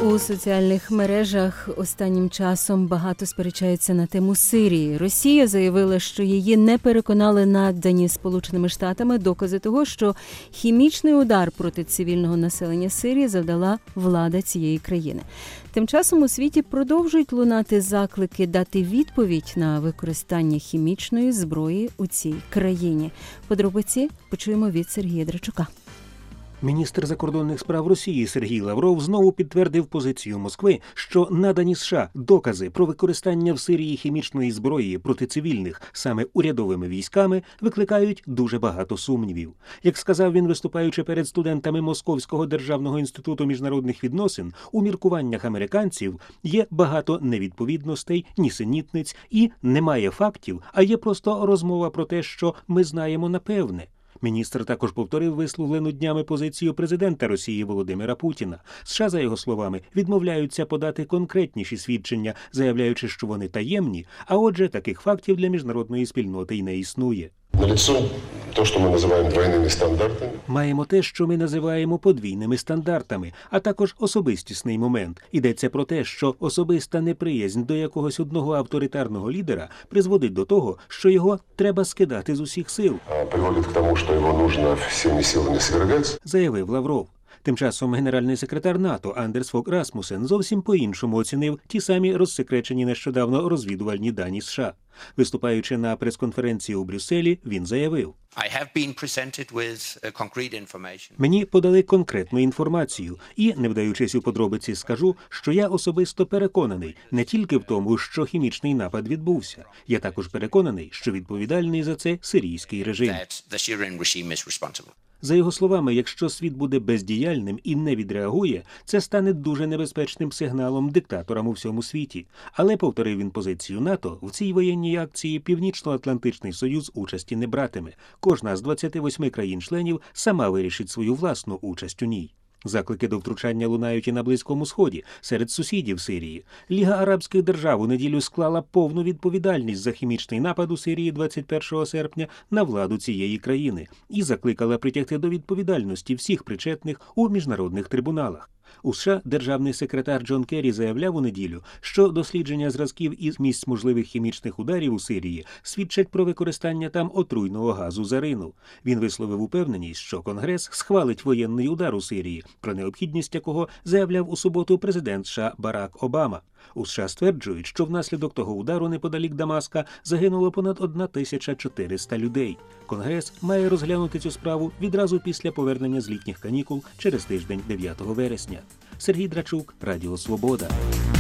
У соціальних мережах останнім часом багато сперечаються на тему Сирії. Росія заявила, що її не переконали надані Сполученими Штатами докази того, що хімічний удар проти цивільного населення Сирії завдала влада цієї країни. Тим часом у світі продовжують лунати заклики дати відповідь на використання хімічної зброї у цій країні. Подробиці почуємо від Сергія Драчука. Міністр закордонних справ Росії Сергій Лавров знову підтвердив позицію Москви, що надані США докази про використання в Сирії хімічної зброї проти цивільних саме урядовими військами викликають дуже багато сумнівів. Як сказав він, виступаючи перед студентами Московського державного інституту міжнародних відносин, у міркуваннях американців є багато невідповідностей, нісенітниць і немає фактів, а є просто розмова про те, що ми знаємо напевне. Міністр також повторив висловлену днями позицію президента Росії Володимира Путіна. США, за його словами, відмовляються подати конкретніші свідчення, заявляючи, що вони таємні, а отже, таких фактів для міжнародної спільноти й не існує. Маємо те, що ми називаємо подвійними стандартами, а також особистісний момент. Йдеться про те, що особиста неприязнь до якогось одного авторитарного лідера призводить до того, що його треба скидати з усіх сил. Приводить к тому, що його потрібно всіми силами свергати, заявив Лавров. Тим часом генеральний секретар НАТО Андерс Фог Расмусен зовсім по-іншому оцінив ті самі розсекречені нещодавно розвідувальні дані США. Виступаючи на прес-конференції у Брюсселі, він заявив: «Мені подали конкретну інформацію і, не вдаючись у подробиці, скажу, що я особисто переконаний не тільки в тому, що хімічний напад відбувся. Я також переконаний, що відповідальний за це сирійський режим». За його словами, якщо світ буде бездіяльним і не відреагує, це стане дуже небезпечним сигналом диктаторам у всьому світі. Але, повторив він позицію НАТО, в цій воєнній акції Північно-Атлантичний Союз участі не братиме. Кожна з 28 країн-членів сама вирішить свою власну участь у ній. Заклики до втручання лунають і на Близькому Сході, серед сусідів Сирії. Ліга арабських держав у неділю склала повну відповідальність за хімічний напад у Сирії 21 серпня на владу цієї країни і закликала притягти до відповідальності всіх причетних у міжнародних трибуналах. У США державний секретар Джон Керрі заявляв у неділю, що дослідження зразків із місць можливих хімічних ударів у Сирії свідчать про використання там отруйного газу зарину. Він висловив упевненість, що Конгрес схвалить воєнний удар у Сирії, про необхідність якого заявляв у суботу президент США Барак Обама. У США стверджують, що внаслідок того удару неподалік Дамаска загинуло понад 1400 людей. Конгрес має розглянути цю справу відразу після повернення з літніх канікул через тиждень 9 вересня. Сергій Драчук, Радіо Свобода.